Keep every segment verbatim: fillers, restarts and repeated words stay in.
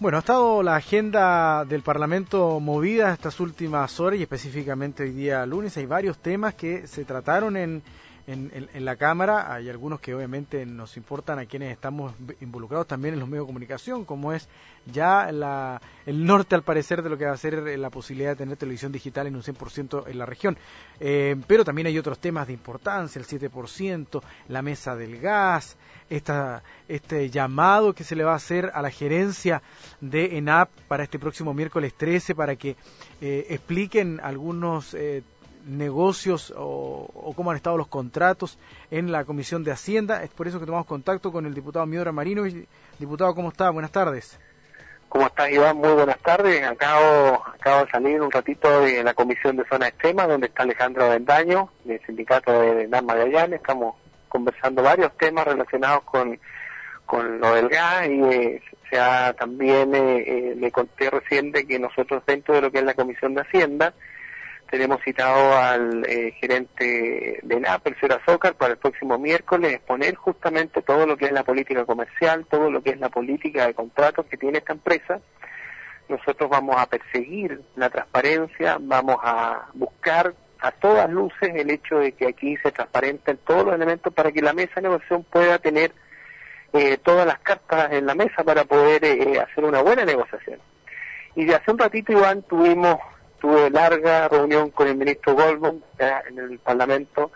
Bueno, ha estado la agenda del Parlamento movida estas últimas horas y específicamente hoy día lunes. Hay varios temas que se trataron en, en, en, en la Cámara. Hay algunos que obviamente nos importan a quienes estamos involucrados también en los medios de comunicación, como es ya la, el norte al parecer de lo que va a ser la posibilidad de tener televisión digital en un cien por ciento en la región. Eh, pero también hay otros temas de importancia, el siete por ciento, la mesa del gas, esta, este llamado que se le va a hacer a la gerencia de ENAP para este próximo miércoles trece para que eh, expliquen algunos eh, negocios o, o cómo han estado los contratos en la Comisión de Hacienda. Es por eso que tomamos contacto con el diputado Miodra Marinovich. Diputado, ¿cómo está? Buenas tardes. ¿Cómo estás, Iván? Muy buenas tardes. Acabo, acabo de salir un ratito de la Comisión de Zona Extrema, donde está Alejandro Avendaño, del sindicato de ENAP Magallanes. Estamos conversando varios temas relacionados con, con lo del gas y eh, se ha, también eh, eh, le conté recién de que nosotros dentro de lo que es la Comisión de Hacienda tenemos citado al eh, gerente de ENAP, el señor Azócar, para el próximo miércoles exponer justamente todo lo que es la política comercial, todo lo que es la política de contratos que tiene esta empresa. Nosotros vamos a perseguir la transparencia, vamos a buscar a todas luces el hecho de que aquí se transparenten todos los elementos para que la mesa de negociación pueda tener eh, todas las cartas en la mesa para poder eh, hacer una buena negociación. Y de hace un ratito, Iván, tuvimos tuve larga reunión con el ministro Goldblum en el Parlamento,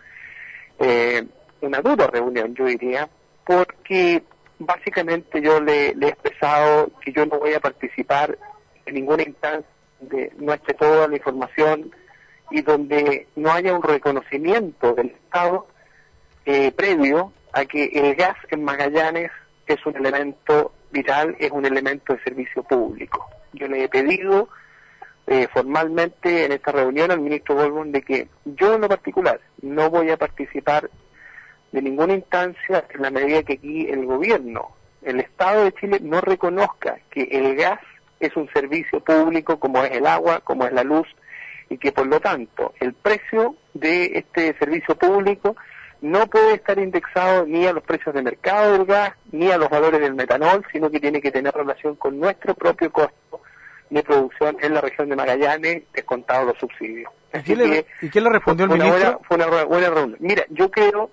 eh, una dura reunión, yo diría, porque básicamente yo le, le he expresado que yo no voy a participar en ninguna instancia donde no esté toda la información y donde no haya un reconocimiento del Estado eh, previo a que el gas en Magallanes es un elemento vital, es un elemento de servicio público. Yo le he pedido eh, formalmente en esta reunión al ministro Goldblum de que yo en lo particular no voy a participar de ninguna instancia en la medida que aquí el gobierno, el Estado de Chile no reconozca que el gas es un servicio público como es el agua, como es la luz, y que por lo tanto el precio de este servicio público no puede estar indexado ni a los precios de mercado del gas, ni a los valores del metanol, sino que tiene que tener relación con nuestro propio costo de producción en la región de Magallanes, descontados los subsidios. ¿Y qué, le, ¿Y qué le respondió el fue ministro? Una buena, fue una buena reunión. Mira, yo creo,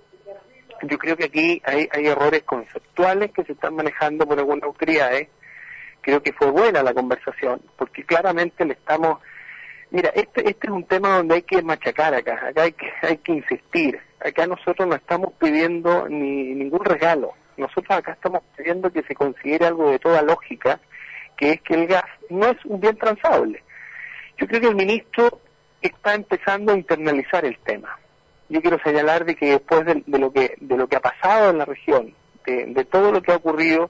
yo creo que aquí hay, hay errores conceptuales que se están manejando por algunas autoridades. Creo que fue buena la conversación, porque claramente le estamos... Mira, este este es un tema donde hay que machacar acá, acá hay que, hay que insistir. Acá nosotros no estamos pidiendo ni ningún regalo. Nosotros acá estamos pidiendo que se considere algo de toda lógica, que es que el gas no es un bien transable. Yo creo que el ministro está empezando a internalizar el tema. Yo quiero señalar de que después de, de lo que de lo que ha pasado en la región, de, de todo lo que ha ocurrido,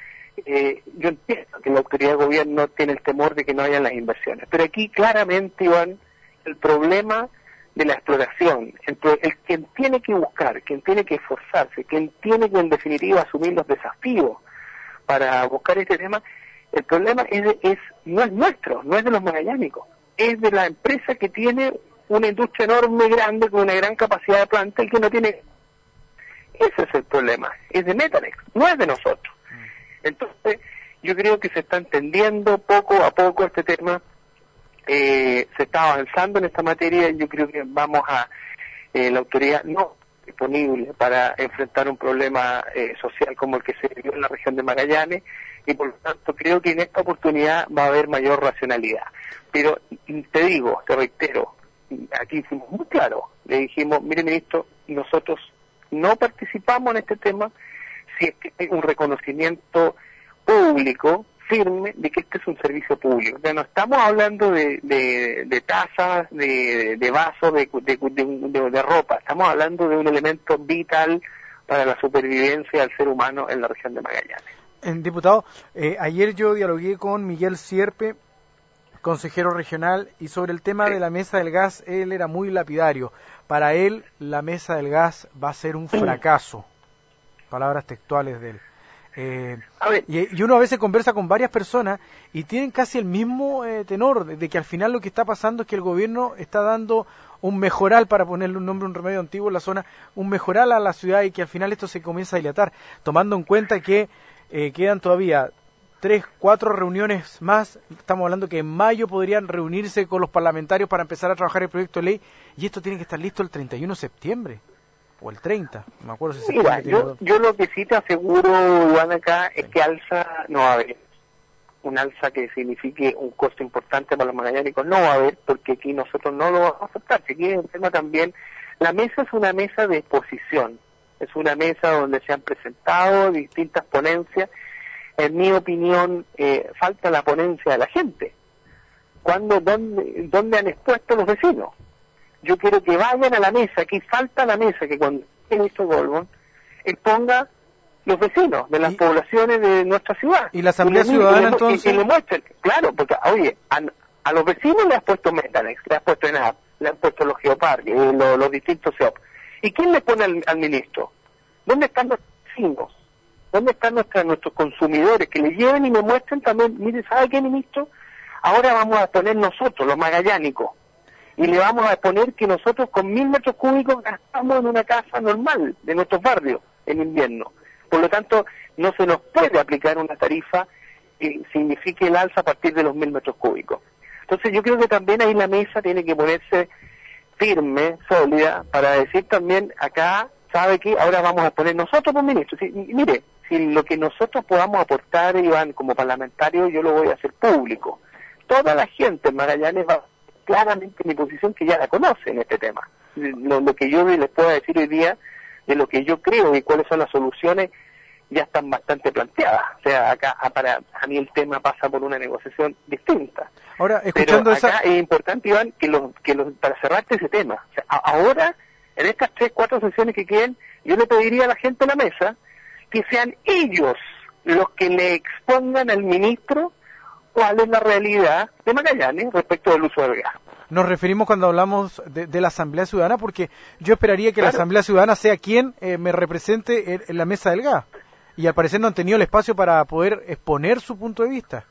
eh, yo entiendo que la autoridad de gobierno tiene el temor de que no haya las inversiones. Pero aquí claramente, Iván, el problema de la exploración, el, el quien tiene que buscar, quien tiene que esforzarse, quien tiene que en definitiva asumir los desafíos para buscar este tema, el problema es, es no es nuestro, no es de los magallánicos, es de la empresa que tiene una industria enorme, grande, con una gran capacidad de planta, y que no tiene... Ese es el problema, es de Metalex, no es de nosotros. Entonces, yo creo que se está entendiendo poco a poco este tema, eh, se está avanzando en esta materia, y yo creo que vamos a... Eh, la autoridad no disponible para enfrentar un problema eh, social como el que se vivió en la región de Magallanes, y por lo tanto creo que en esta oportunidad va a haber mayor racionalidad. Pero te digo, te reitero, aquí fuimos muy claros, le dijimos, mire ministro, nosotros no participamos en este tema si es que hay un reconocimiento público firme de que este es un servicio público. O sea, no estamos hablando de, de, de tazas, de, de vasos, de, de, de, de ropa, estamos hablando de un elemento vital para la supervivencia del ser humano en la región de Magallanes. Eh, diputado, eh, ayer yo dialogué con Miguel Sierpe, consejero regional, y sobre el tema de la mesa del gas, él era muy lapidario. Para él, la mesa del gas va a ser un fracaso. Palabras textuales de él. Eh, a ver. Y, y uno a veces conversa con varias personas y tienen casi el mismo eh, tenor, de, de que al final lo que está pasando es que el gobierno está dando un mejoral, para ponerle un nombre, un remedio antiguo en la zona, un mejoral a la ciudad, y que al final esto se comienza a dilatar, tomando en cuenta que eh, quedan todavía tres, cuatro reuniones más. Estamos hablando que en mayo podrían reunirse con los parlamentarios para empezar a trabajar el proyecto de ley, y esto tiene que estar listo el treinta y uno de septiembre, o el treinta, no me acuerdo si Mira, yo, yo lo que sí te aseguro, Juan, acá, es que alza no va a haber. Un alza que signifique un costo importante para los magallánicos no va a haber, porque aquí nosotros no lo vamos a aceptar. Si aquí es un tema también, la mesa es una mesa de exposición, es una mesa donde se han presentado distintas ponencias. En mi opinión, eh, falta la ponencia de la gente. ¿Cuándo, dónde, dónde han expuesto los vecinos? Yo quiero que vayan a la mesa, aquí falta la mesa, que cuando el ministro Goldman exponga los vecinos de las ¿Y? poblaciones de nuestra ciudad. ¿Y la Asamblea y le, Ciudadana y le, entonces? Y, y le muestren, claro, porque, oye, a, a los vecinos le has puesto Metanex, le has puesto ENAP, le han puesto los geoparques, los, los distintos C E O P. ¿Y quién le pone al, al ministro? ¿Dónde están los vecinos? ¿Dónde están nuestros, nuestros consumidores? Que le lleven y me muestren también, mire, ¿sabe qué, ministro? Ahora vamos a poner nosotros, los magallánicos, y le vamos a poner que nosotros con mil metros cúbicos gastamos en una casa normal de nuestros barrios en invierno. Por lo tanto, no se nos puede aplicar una tarifa que signifique el alza a partir de los mil metros cúbicos. Entonces yo creo que también ahí la mesa tiene que ponerse firme, sólida, para decir también acá, ¿sabe qué? Ahora vamos a poner nosotros, pues, ministro. Sí, mire, si lo que nosotros podamos aportar, Iván, como parlamentarios, yo lo voy a hacer público. Toda la gente en Magallanes va claramente mi posición, que ya la conoce en este tema. Lo, lo que yo les puedo decir hoy día, de lo que yo creo y cuáles son las soluciones, ya están bastante planteadas. O sea, acá para a mí el tema pasa por una negociación distinta. Ahora, escuchando Pero acá esa... es importante, Iván, que, lo, que lo, para cerrarte ese tema, o sea, a, ahora, en estas tres, cuatro sesiones que queden, yo le pediría a la gente en la mesa que sean ellos los que le expongan al ministro cuál es la realidad de Magallanes respecto del uso del gas. Nos referimos cuando hablamos de, de la Asamblea Ciudadana, porque yo esperaría que claro. la Asamblea Ciudadana sea quien eh, me represente en, en la mesa del gas, y al parecer no han tenido el espacio para poder exponer su punto de vista.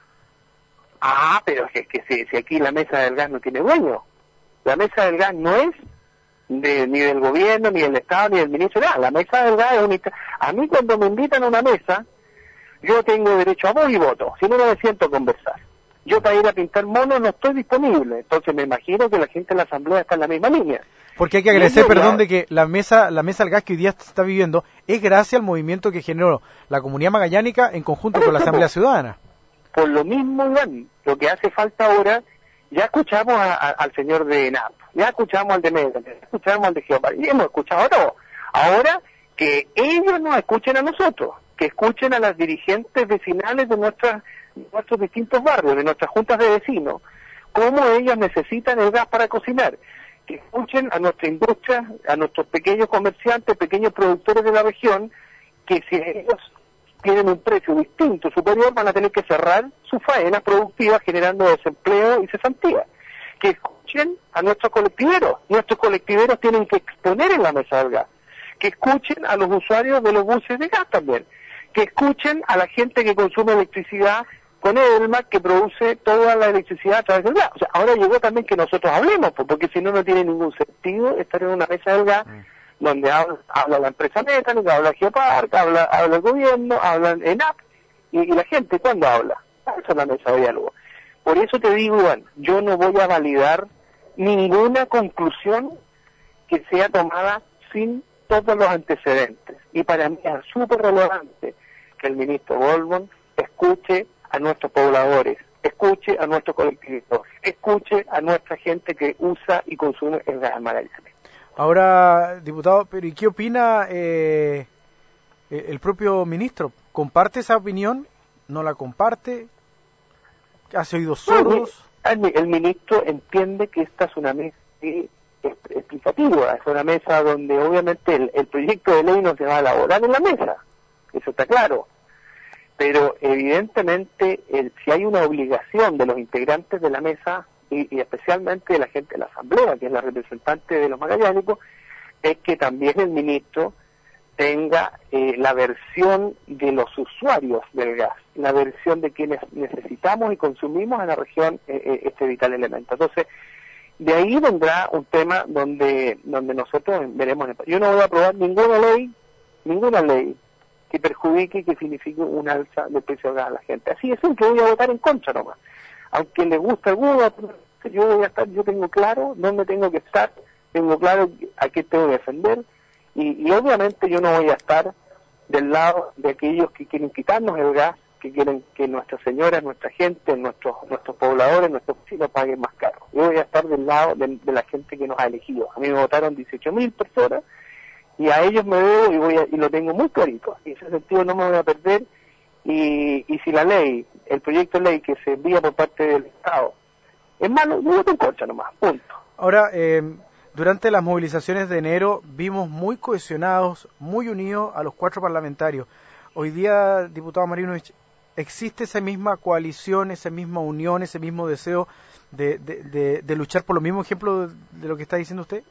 Ah, pero es que si, si aquí la mesa del gas no tiene dueño, la mesa del gas no es de, ni del gobierno, ni del Estado, ni del ministro, nada, la mesa del gas es única. A mí cuando me invitan a una mesa, yo tengo derecho a voz y voto, si no, no me siento a conversar. Yo para ir a pintar monos no estoy disponible, entonces me imagino que la gente de la Asamblea está en la misma línea. Porque hay que agradecer, perdón, de que la mesa la mesa del gas que hoy día está viviendo es gracias al movimiento que generó la comunidad magallánica en conjunto con la Asamblea Ciudadana. Por lo mismo, Iván, lo que hace falta ahora, ya escuchamos a, a, al señor de ENAP, ya escuchamos al de Meta, ya escuchamos al de Geopar, y hemos escuchado todo. Ahora que ellos nos escuchen a nosotros, que escuchen a las dirigentes vecinales de nuestras nuestros distintos barrios, de nuestras juntas de vecinos, cómo ellos necesitan el gas para cocinar, que escuchen a nuestra industria, a nuestros pequeños comerciantes, pequeños productores de la región, que si ellos tienen un precio distinto, superior, van a tener que cerrar sus faenas productivas generando desempleo y cesantía. Que escuchen a nuestros colectiveros, nuestros colectiveros tienen que exponer en la mesa del gas, que escuchen a los usuarios de los buses de gas también, que escuchen a la gente que consume electricidad con Edelmac, que produce toda la electricidad a través del gas. O sea, ahora llegó también que nosotros hablemos, porque si no, no tiene ningún sentido estar en una mesa del gas mm. donde habla, habla la empresa Metanex, habla Geopark, habla, habla el gobierno, habla ENAP, y, y la gente, ¿cuándo habla? Esa es la mesa de diálogo. Por eso te digo, Iván, yo no voy a validar ninguna conclusión que sea tomada sin todos los antecedentes. Y para mí es súper relevante que el ministro Goldman escuche a nuestros pobladores, escuche a nuestros colectivos, escuche a nuestra gente que usa y consume el gas en Magallanes. Ahora, diputado, pero ¿y qué opina eh, el propio ministro? ¿Comparte esa opinión? ¿No la comparte? ¿Hace oídos sordos? El, el ministro entiende que esta es una mesa explicativa, es una mesa donde obviamente el, el proyecto de ley no se va a elaborar en la mesa, eso está claro. Pero evidentemente el, si hay una obligación de los integrantes de la mesa y, y especialmente de la gente de la Asamblea, que es la representante de los magallánicos, es que también el ministro tenga eh, la versión de los usuarios del gas, la versión de quienes necesitamos y consumimos en la región eh, este vital elemento. Entonces, de ahí vendrá un tema donde donde nosotros veremos. Yo no voy a aprobar ninguna ley, ninguna ley que perjudique y que signifique un alza del precio del gas a la gente. Así es, que voy a votar en contra nomás. Aunque le guste a alguno, yo voy a estar, yo tengo claro dónde tengo que estar, tengo claro a qué tengo que defender, y, y obviamente yo no voy a estar del lado de aquellos que quieren quitarnos el gas, que quieren que nuestras señoras, nuestra gente, nuestros nuestros pobladores, nuestros vecinos paguen más caro. Yo voy a estar del lado de, de la gente que nos ha elegido. A mí me votaron dieciocho mil personas, y a ellos me veo y voy a, y lo tengo muy clarito. En ese sentido no me voy a perder, y, y si la ley, el proyecto de ley que se envía por parte del Estado es malo, yo voto en contra nomás, punto. Ahora, eh, durante las movilizaciones de enero vimos muy cohesionados, muy unidos a los cuatro parlamentarios. Hoy día, diputado Marinovich, ¿existe esa misma coalición, esa misma unión, ese mismo deseo de, de, de, de luchar por lo mismo ejemplo de, de lo que está diciendo usted?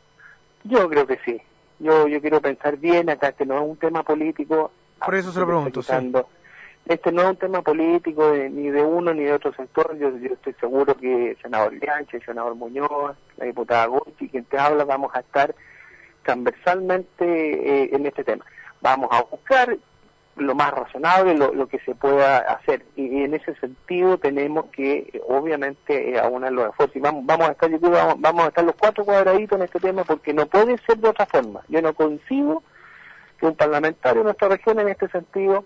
Yo creo que sí. Yo yo quiero pensar bien acá, este no es un tema político. Por eso se lo pregunto, sí. Este no es un tema político de, ni de uno ni de otro sector. Yo, yo estoy seguro que el senador Lianche, el senador Muñoz, la diputada Gochi, quien te habla, vamos a estar transversalmente eh, en este tema. Vamos a buscar lo más razonable, lo, lo que se pueda hacer. Y, y en ese sentido tenemos que, eh, obviamente, eh, aunar los esfuerzos. Y vamos, vamos a estar, yo creo, vamos, vamos a estar los cuatro cuadraditos en este tema, porque no puede ser de otra forma. Yo no concibo que un parlamentario de nuestra región en este sentido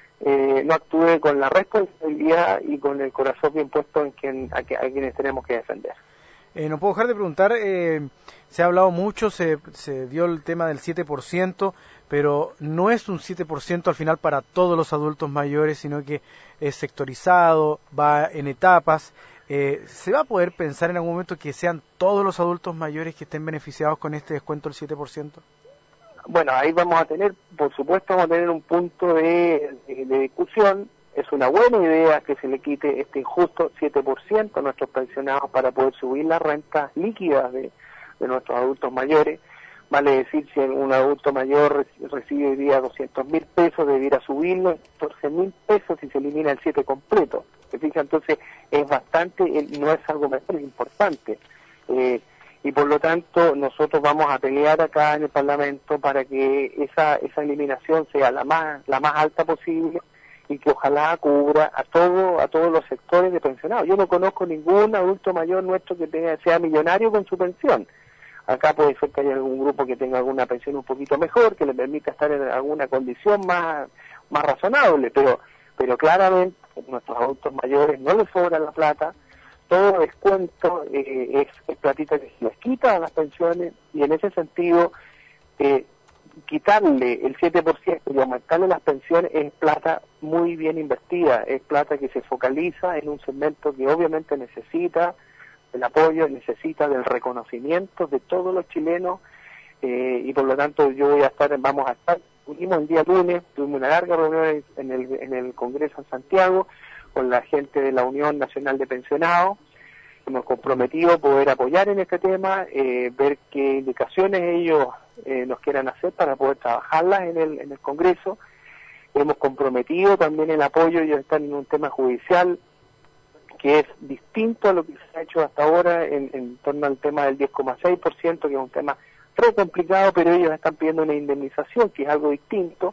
eh, no actúe con la responsabilidad y con el corazón bien puesto en quien, a, a quienes tenemos que defender. Eh, no puedo dejar de preguntar, eh, se ha hablado mucho, se, se dio el tema del siete por ciento, pero no es un siete por ciento al final para todos los adultos mayores, sino que es sectorizado, va en etapas. Eh, ¿Se va a poder pensar en algún momento que sean todos los adultos mayores que estén beneficiados con este descuento del siete por ciento? Bueno, ahí vamos a tener, por supuesto, vamos a tener un punto de, de, de discusión. Es una buena idea que se le quite este injusto siete por ciento a nuestros pensionados para poder subir las rentas líquidas de, de nuestros adultos mayores. Vale decir, si un adulto mayor recibe hoy día doscientos mil pesos, debiera subirlo en catorce mil pesos si se elimina el siete completo. ¿Se fija? Entonces es bastante, no es algo menor, es importante. Eh, y por lo tanto nosotros vamos a pelear acá en el Parlamento para que esa esa eliminación sea la más la más alta posible y que ojalá cubra a todo a todos los sectores de pensionados. Yo no conozco ningún adulto mayor nuestro que tenga sea millonario con su pensión. Acá puede ser que haya algún grupo que tenga alguna pensión un poquito mejor, que le permita estar en alguna condición más más razonable, pero pero claramente a nuestros adultos mayores no les sobra la plata. Todo descuento eh, es, es platita que se les quita a las pensiones, y en ese sentido eh, quitarle el siete por ciento y aumentarle las pensiones es plata muy bien invertida, es plata que se focaliza en un segmento que obviamente necesita el apoyo, necesita del reconocimiento de todos los chilenos, eh, y por lo tanto yo voy a estar, vamos a estar, unimos el día lunes, tuvimos una larga reunión en el, en el Congreso en Santiago, con la gente de la Unión Nacional de Pensionados. Hemos comprometido poder apoyar en este tema, eh, ver qué indicaciones ellos eh, nos quieran hacer para poder trabajarlas en el, en el Congreso. Hemos comprometido también el apoyo, ellos están en un tema judicial que es distinto a lo que se ha hecho hasta ahora en, en torno al tema del diez coma seis por ciento, que es un tema re complicado, pero ellos están pidiendo una indemnización, que es algo distinto.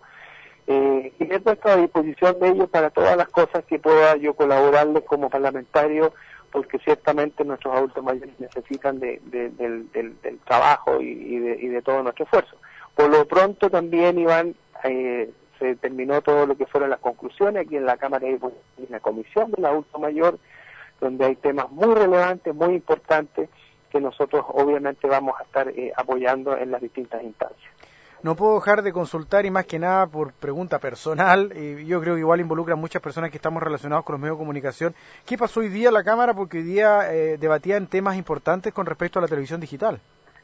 Eh, y he puesto a disposición de ellos para todas las cosas que pueda yo colaborarles como parlamentario, porque ciertamente nuestros adultos mayores necesitan de, de, del, del, del trabajo y, y, de, y de todo nuestro esfuerzo. Por lo pronto también, Iván, eh, se terminó todo lo que fueron las conclusiones aquí en la Cámara de Diputados, en la Comisión del Adulto Mayor, donde hay temas muy relevantes, muy importantes, que nosotros obviamente vamos a estar eh, apoyando en las distintas instancias. No puedo dejar de consultar, y más que nada por pregunta personal, y yo creo que igual involucra a muchas personas que estamos relacionados con los medios de comunicación. ¿Qué pasó hoy día en la Cámara? Porque hoy día eh, debatían temas importantes con respecto a la televisión digital.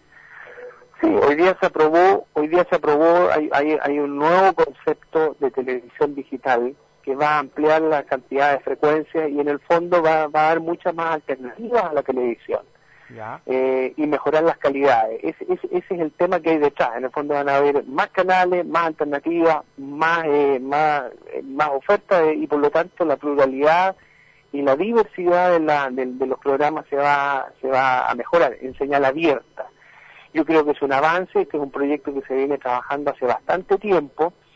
Sí, hoy día se aprobó, hoy día se aprobó, hay, hay, hay un nuevo concepto de televisión digital que va a ampliar la cantidad de frecuencias y en el fondo va, va a dar muchas más alternativas a la televisión. Ya. Eh, y mejorar las calidades. Ese, ese, ese es el tema que hay detrás. En el fondo van a haber más canales, más alternativas, más eh, más, eh, más ofertas, eh, y por lo tanto la pluralidad y la diversidad de, la, de, de los programas se va se va a mejorar en señal abierta. Yo creo que es un avance, este es un proyecto que se viene trabajando hace bastante tiempo.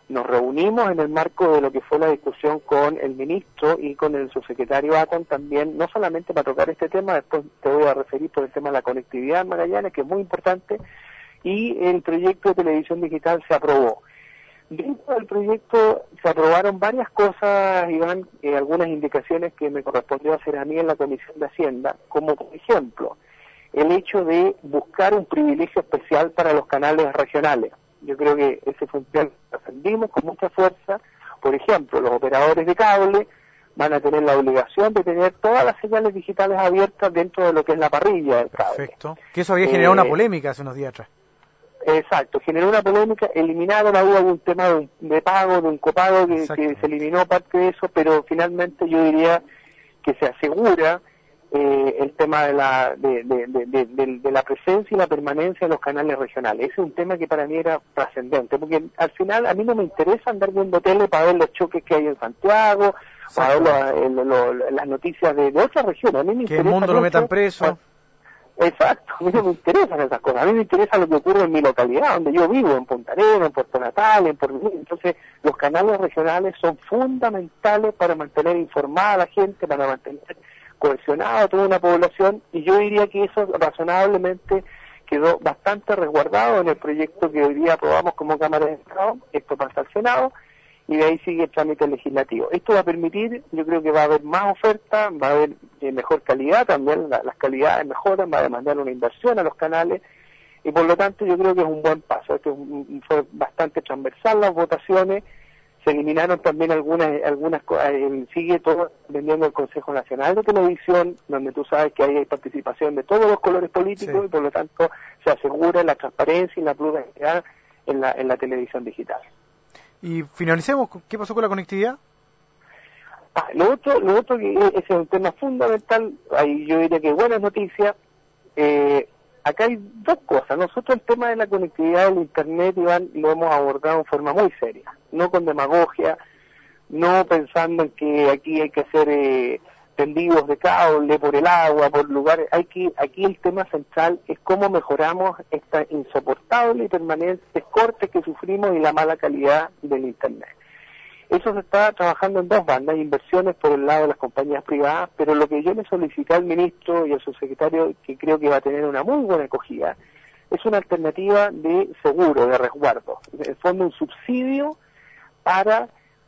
nos reunimos en el marco de lo que fue la discusión con el ministro y con el subsecretario Acon también, no solamente para tocar este tema, después te voy a referir por el tema de la conectividad en Magallanes, que es muy importante, y el proyecto de televisión digital se aprobó. Dentro del proyecto se aprobaron varias cosas, Iván, eh, algunas indicaciones que me correspondió hacer a mí en la Comisión de Hacienda, como por ejemplo, el hecho de buscar un privilegio especial para los canales regionales. Yo creo que ese fue un plan que defendimos con mucha fuerza. Por ejemplo, los operadores de cable van a tener la obligación de tener todas las señales digitales abiertas dentro de lo que es la parrilla del cable. Perfecto. Que eso había generado eh, una polémica hace unos días atrás. Exacto, generó una polémica, eliminaron la duda de un tema de, un, de pago, de un copago, que, que se eliminó parte de eso, pero finalmente yo diría que se asegura eh, el tema de la de, de, de, de, de, de la presencia y la permanencia de los canales regionales. Ese es un tema que para mí era trascendente, porque al final a mí no me interesa andar viendo tele para ver los choques que hay en Santiago, Exacto. para ver lo, lo, lo, las noticias de, de otras regiones. A mí me que el mundo lo metan preso. Para, Exacto, a mí no me interesan esas cosas, a mí me interesa lo que ocurre en mi localidad, donde yo vivo, en Punta Arenas, en Puerto Natal, en Porvenir. Entonces, los canales regionales son fundamentales para mantener informada a la gente, para mantener cohesionada a toda una población, y yo diría que eso razonablemente quedó bastante resguardado en el proyecto que hoy día aprobamos como Cámara de Estado. Esto pasa al Senado, y de ahí sigue el trámite legislativo. Esto va a permitir, yo creo que va a haber más oferta, va a haber eh, mejor calidad también, la, las calidades mejoran, va a demandar una inversión a los canales, y por lo tanto yo creo que es un buen paso. Esto es un, fue bastante transversal las votaciones, se eliminaron también algunas, algunas eh, sigue todo dependiendo del Consejo Nacional de Televisión, donde tú sabes que ahí hay participación de todos los colores políticos, sí. Y por lo tanto se asegura la transparencia y la pluralidad en la, en la televisión digital. Y finalicemos, ¿qué pasó con la conectividad? Ah, lo otro, lo otro que ese es un tema fundamental, ahí yo diría que buenas noticias. Eh, acá hay dos cosas. Nosotros el tema de la conectividad del Internet, Iván, lo hemos abordado en forma muy seria, no con demagogia, no pensando en que aquí hay que hacer eh, tendidos de cable por el agua, por lugares. Hay que, aquí el tema central es cómo mejoramos esta insoportable y permanentes cortes que sufrimos y la mala calidad del Internet. Eso se está trabajando en dos bandas, inversiones por el lado de las compañías privadas, pero lo que yo le solicité al ministro y al subsecretario, que creo que va a tener una muy buena acogida, es una alternativa de seguro, de resguardo. En el fondo, un subsidio para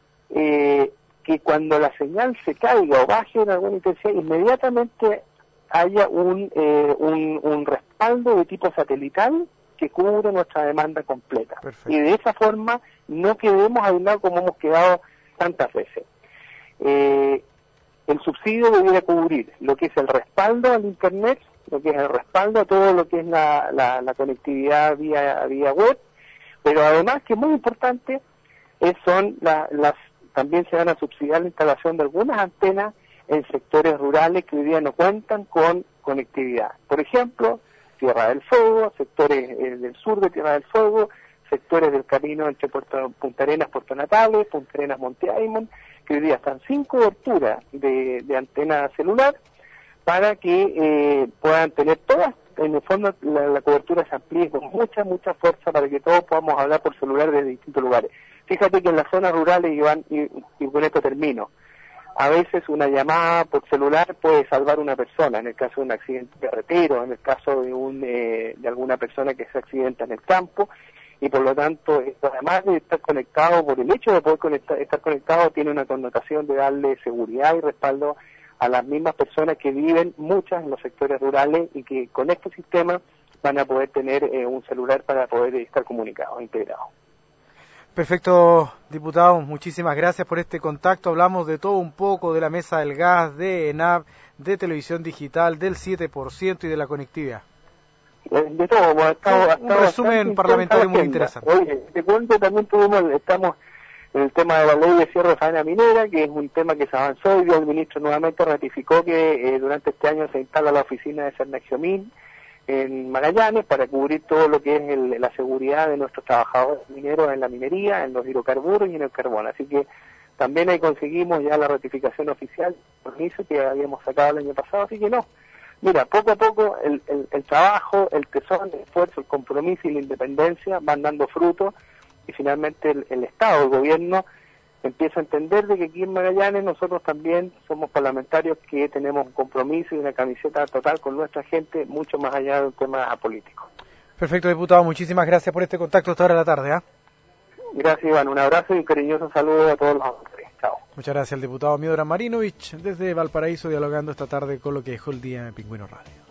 eh, que cuando la señal se caiga o baje en alguna intensidad, inmediatamente haya un, eh, un, un respaldo de tipo satelital que cubre nuestra demanda completa. Perfecto. Y de esa forma no quedemos aislados como hemos quedado tantas veces. Eh, el subsidio debiera cubrir lo que es el respaldo al Internet, lo que es el respaldo a todo lo que es la, la, la conectividad vía, vía web, pero además, que es muy importante, es, son la, las también se van a subsidiar la instalación de algunas antenas en sectores rurales que hoy día no cuentan con conectividad. Por ejemplo, Tierra del Fuego, sectores eh, del sur de Tierra del Fuego, sectores del camino entre Puerto, Punta Arenas, Puerto Natales, Punta Arenas, Monte Aymon, que hoy día están sin cobertura de, de antena celular, para que eh, puedan tener todas, en el fondo la, la cobertura se amplíe con mucha, mucha fuerza para que todos podamos hablar por celular desde distintos lugares. Fíjate que en las zonas rurales, Iván, y, y con esto termino, a veces una llamada por celular puede salvar a una persona, en el caso de un accidente carretero, en el caso de un eh, de alguna persona que se accidenta en el campo, y por lo tanto, esto, además de estar conectado, por el hecho de poder conectar, estar conectado, tiene una connotación de darle seguridad y respaldo a las mismas personas que viven, muchas en los sectores rurales, y que con este sistema van a poder tener eh, un celular para poder estar comunicados, integrados. Perfecto, diputado, muchísimas gracias por este contacto. Hablamos de todo un poco, de la mesa del gas, de ENAP, de televisión digital, del siete por ciento y de la conectividad. De todo, bueno, estamos, un resumen parlamentario muy interesante. Oye, te cuento, también tuvimos, estamos en el tema de la ley de cierre de faena minera, que es un tema que se avanzó, y el ministro nuevamente ratificó que eh, durante este año se instala la oficina de Cernaxiomin en Magallanes para cubrir todo lo que es el, la seguridad de nuestros trabajadores mineros en la minería, en los hidrocarburos y en el carbón. Así que también ahí conseguimos ya la ratificación oficial, permiso que habíamos sacado el año pasado, así que no. Mira, poco a poco el, el, el trabajo, el tesón, el esfuerzo, el compromiso y la independencia van dando frutos, y finalmente el, el Estado, el gobierno, empieza a entender de que aquí en Magallanes nosotros también somos parlamentarios que tenemos un compromiso y una camiseta total con nuestra gente, mucho más allá de un tema político. Perfecto, diputado, muchísimas gracias por este contacto hasta ahora de la tarde. ¿eh? Gracias, Iván, un abrazo y un cariñoso saludo a todos los hombres. Chao. Muchas gracias al diputado Miodrag Marinovich desde Valparaíso, dialogando esta tarde con lo que dejó el día en Pingüino Radio.